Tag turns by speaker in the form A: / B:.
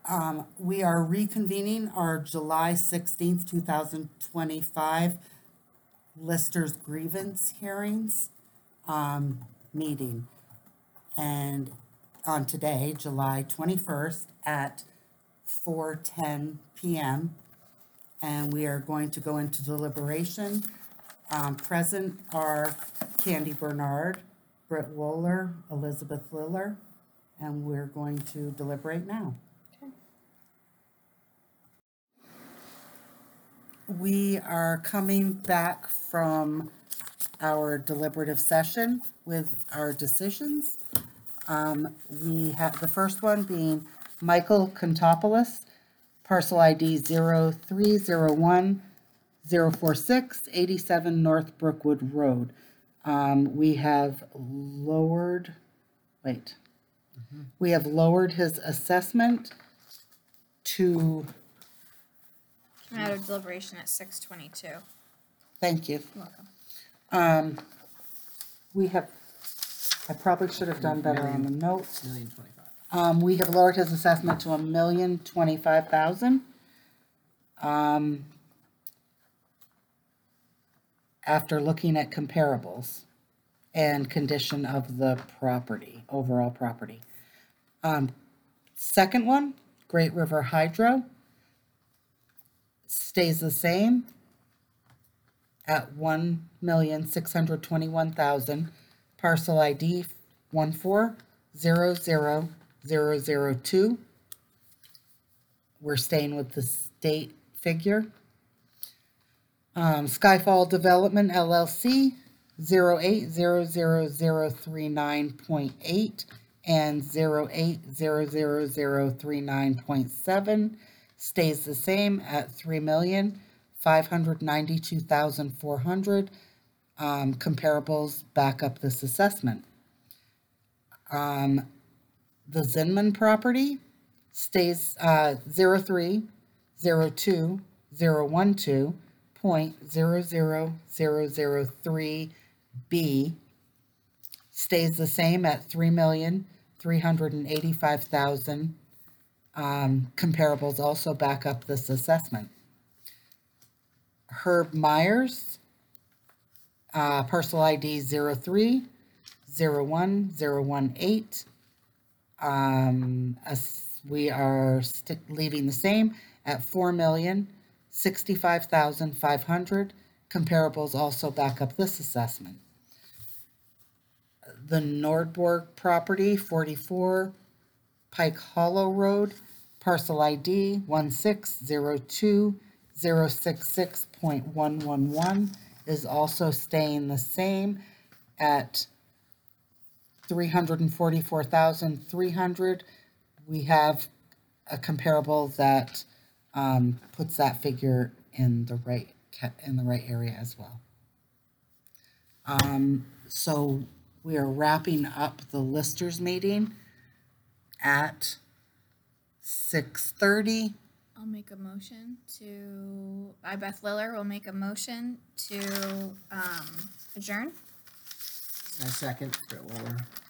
A: We are reconvening our July 16th, 2025 Listers Grievance Hearings meeting. And on today, July 21st at 4:10 p.m. And we are going to go into deliberation. Present are Candy Bernard, Britt Wohler, Elizabeth Liller, and we're going to deliberate now. We are coming back from our deliberative session with our decisions. We have the first one being Michael Contopoulos, parcel ID 0301046, 87 North Brookwood Road. We have lowered his assessment to,
B: Come out of deliberation at 6:22.
A: thank you.
B: You're welcome.
A: I probably should have done better on the notes.
C: $1,025,000.
A: We have lowered his assessment to $1,025,000. After looking at comparables and condition of the property, overall property. Second one, Great River Hydro, stays the same at $1,621,000. Parcel ID 1400002. We're staying with the state figure. Skyfall Development LLC 0800039.8 and 0800039.7 stays the same at $3,592,400. Comparables back up this assessment. The Zinman property stays 03002.00003B stays the same at $3,385,000. Comparables also back up this assessment. Herb Myers, parcel ID 0301018. We are leaving the same at $4,065,500. Comparables also back up this assessment. The Nordborg property, 44 Pike Hollow Road, parcel ID 1602066.111 is also staying the same at $344,300. We have a comparable that puts that figure in the right area as well. So we are wrapping up the listers meeting at 6:30.
B: I'll make a motion to, Beth Liller will make a motion to adjourn.
C: I second Britt Wohler.